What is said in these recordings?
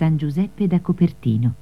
San Giuseppe da Copertino.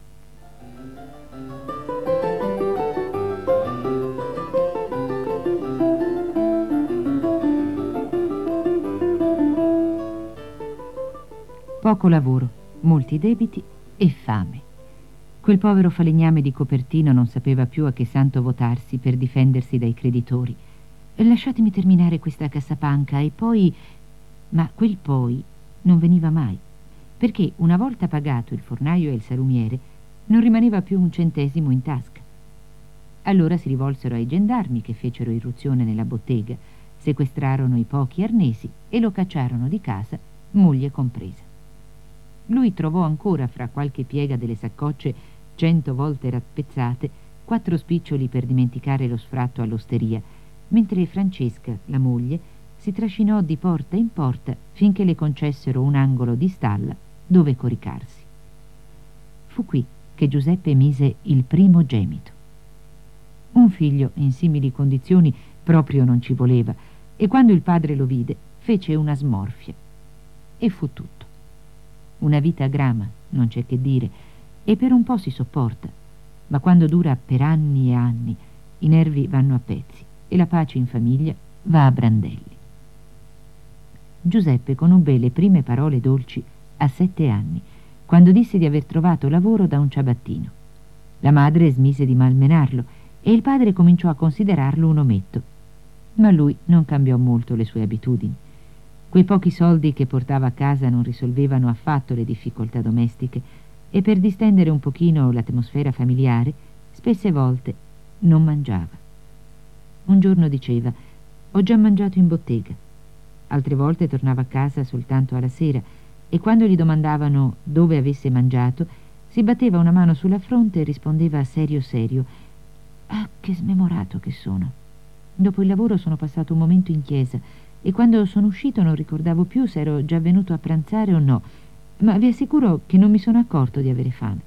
Poco lavoro, molti debiti e fame. Quel povero falegname di Copertino non sapeva più a che santo votarsi per difendersi dai creditori. Lasciatemi terminare questa cassapanca e poi... Ma quel poi non veniva mai, perché una volta pagato il fornaio e il salumiere non rimaneva più un centesimo in tasca. Allora si rivolsero ai gendarmi che fecero irruzione nella bottega, sequestrarono i pochi arnesi e lo cacciarono di casa, moglie compresa. Lui trovò ancora fra qualche piega delle saccocce 100 volte rappezzate 4 spiccioli per dimenticare lo sfratto all'osteria, mentre Francesca, la moglie, si trascinò di porta in porta finché le concessero un angolo di stalla dove coricarsi. Fu qui che Giuseppe mise il primo gemito. Un figlio in simili condizioni proprio non ci voleva, e quando il padre lo vide fece una smorfia. E fu tutto. Una vita grama, non c'è che dire, e per un po' si sopporta, ma quando dura per anni e anni, i nervi vanno a pezzi e la pace in famiglia va a brandelli. Giuseppe conobbe le prime parole dolci a 7 anni, quando disse di aver trovato lavoro da un ciabattino. La madre smise di malmenarlo e il padre cominciò a considerarlo un ometto, ma lui non cambiò molto le sue abitudini. Quei pochi soldi che portava a casa non risolvevano affatto le difficoltà domestiche e per distendere un pochino l'atmosfera familiare, spesse volte non mangiava. Un giorno diceva: «Ho già mangiato in bottega». Altre volte tornava a casa soltanto alla sera e quando gli domandavano dove avesse mangiato, si batteva una mano sulla fronte e rispondeva serio serio: «Ah, che smemorato che sono. Dopo il lavoro sono passato un momento in chiesa e quando sono uscito non ricordavo più se ero già venuto a pranzare o no, ma vi assicuro che non mi sono accorto di avere fame».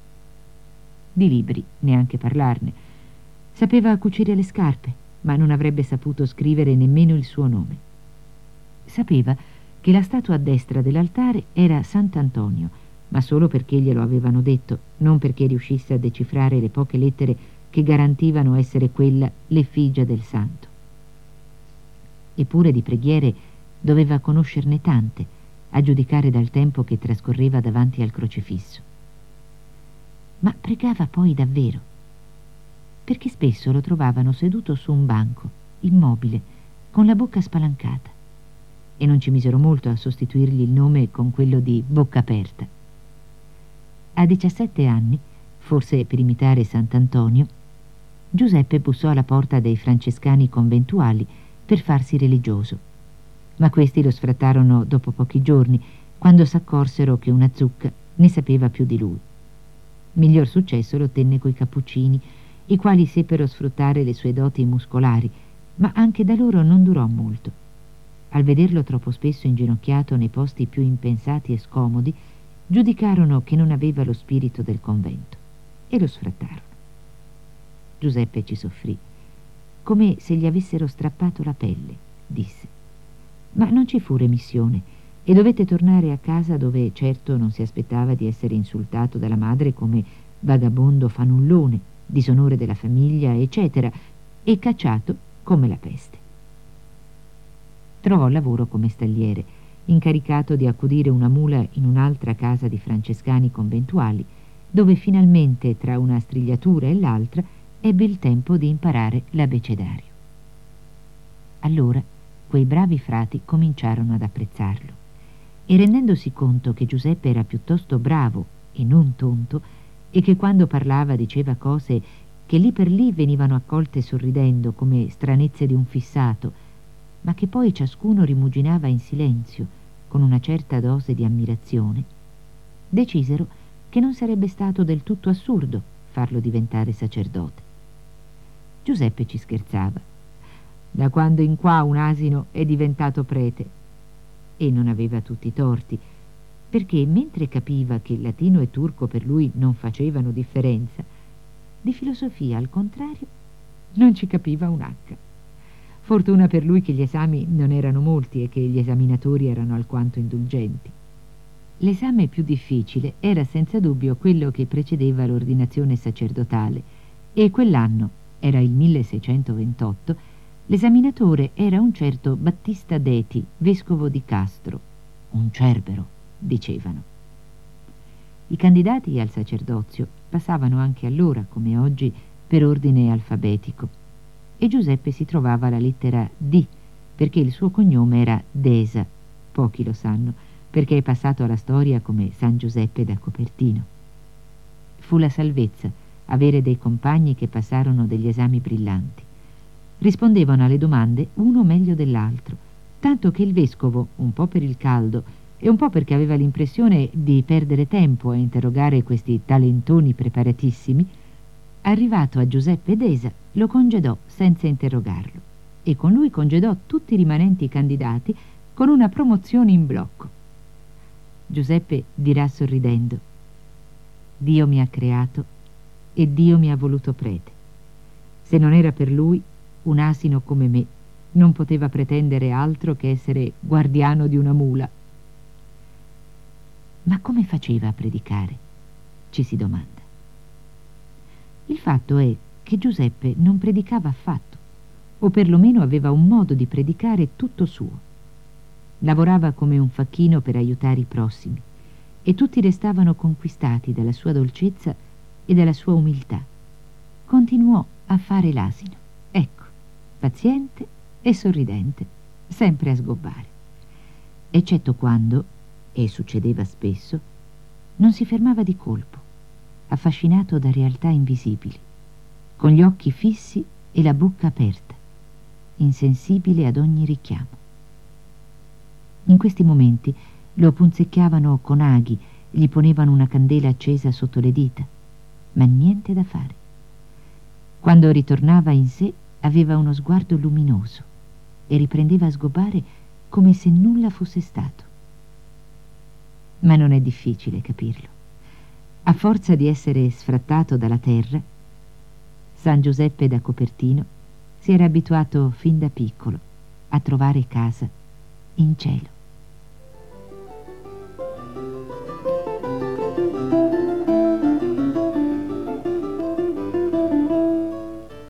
Di libri neanche parlarne. Sapeva cucire le scarpe, ma non avrebbe saputo scrivere nemmeno il suo nome. Sapeva che la statua a destra dell'altare era Sant'Antonio, ma solo perché glielo avevano detto, non perché riuscisse a decifrare le poche lettere che garantivano essere quella l'effigie del santo. Eppure di preghiere doveva conoscerne tante, a giudicare dal tempo che trascorreva davanti al crocifisso. Ma pregava poi davvero, perché spesso lo trovavano seduto su un banco, immobile, con la bocca spalancata, e non ci misero molto a sostituirgli il nome con quello di Bocca Aperta. A 17 anni, forse per imitare Sant'Antonio, Giuseppe bussò alla porta dei francescani conventuali per farsi religioso, ma questi lo sfrattarono dopo pochi giorni, quando s'accorsero che una zucca ne sapeva più di lui. Miglior successo lo ottenne coi cappuccini, i quali seppero sfruttare le sue doti muscolari, ma anche da loro non durò molto. Al vederlo troppo spesso inginocchiato nei posti più impensati e scomodi, giudicarono che non aveva lo spirito del convento e lo sfrattarono. Giuseppe ci soffrì, come se gli avessero strappato la pelle, disse. Ma non ci fu remissione e dovette tornare a casa, dove certo non si aspettava di essere insultato dalla madre come vagabondo fanullone, disonore della famiglia, eccetera, e cacciato come la peste. Trovò lavoro come stalliere, incaricato di accudire una mula in un'altra casa di francescani conventuali, dove finalmente, tra una strigliatura e l'altra, ebbe il tempo di imparare l'abbecedario. Allora quei bravi frati cominciarono ad apprezzarlo e, rendendosi conto che Giuseppe era piuttosto bravo e non tonto, e che quando parlava diceva cose che lì per lì venivano accolte sorridendo come stranezze di un fissato, ma che poi ciascuno rimuginava in silenzio con una certa dose di ammirazione, decisero che non sarebbe stato del tutto assurdo farlo diventare sacerdote. Giuseppe ci scherzava: da quando in qua un asino è diventato prete, e non aveva tutti i torti, perché mentre capiva che latino e turco per lui non facevano differenza, di filosofia al contrario non ci capiva un H. Fortuna per lui che gli esami non erano molti e che gli esaminatori erano alquanto indulgenti. L'esame più difficile era senza dubbio quello che precedeva l'ordinazione sacerdotale e quell'anno, era il 1628, l'esaminatore era un certo Battista Deti, vescovo di Castro, un cerbero, dicevano. I candidati al sacerdozio passavano anche allora, come oggi, per ordine alfabetico e Giuseppe si trovava alla lettera D perché il suo cognome era Desa, pochi lo sanno, perché è passato alla storia come San Giuseppe da Copertino. Fu la salvezza avere dei compagni che passarono degli esami brillanti. Rispondevano alle domande uno meglio dell'altro, tanto che il vescovo, un po' per il caldo e un po' perché aveva l'impressione di perdere tempo a interrogare questi talentoni preparatissimi, arrivato a Giuseppe Desa, lo congedò senza interrogarlo e con lui congedò tutti i rimanenti candidati con una promozione in blocco. Giuseppe dirà sorridendo: Dio mi ha creato e Dio mi ha voluto prete. Se non era per lui, un asino come me non poteva pretendere altro che essere guardiano di una mula. Ma come faceva a predicare? Ci si domanda. Il fatto è che Giuseppe non predicava affatto, o perlomeno aveva un modo di predicare tutto suo. Lavorava come un facchino per aiutare i prossimi e tutti restavano conquistati dalla sua dolcezza e dalla sua umiltà. Continuò a fare l'asino, ecco, paziente e sorridente, sempre a sgobbare, eccetto quando, e succedeva spesso, non si fermava di colpo, affascinato da realtà invisibili, con gli occhi fissi e la bocca aperta, insensibile ad ogni richiamo. In questi momenti lo punzecchiavano con aghi, gli ponevano una candela accesa sotto le dita, ma niente da fare. Quando ritornava in sé aveva uno sguardo luminoso e riprendeva a sgobbare come se nulla fosse stato. Ma non è difficile capirlo. A forza di essere sfrattato dalla terra, San Giuseppe da Copertino si era abituato fin da piccolo a trovare casa in cielo.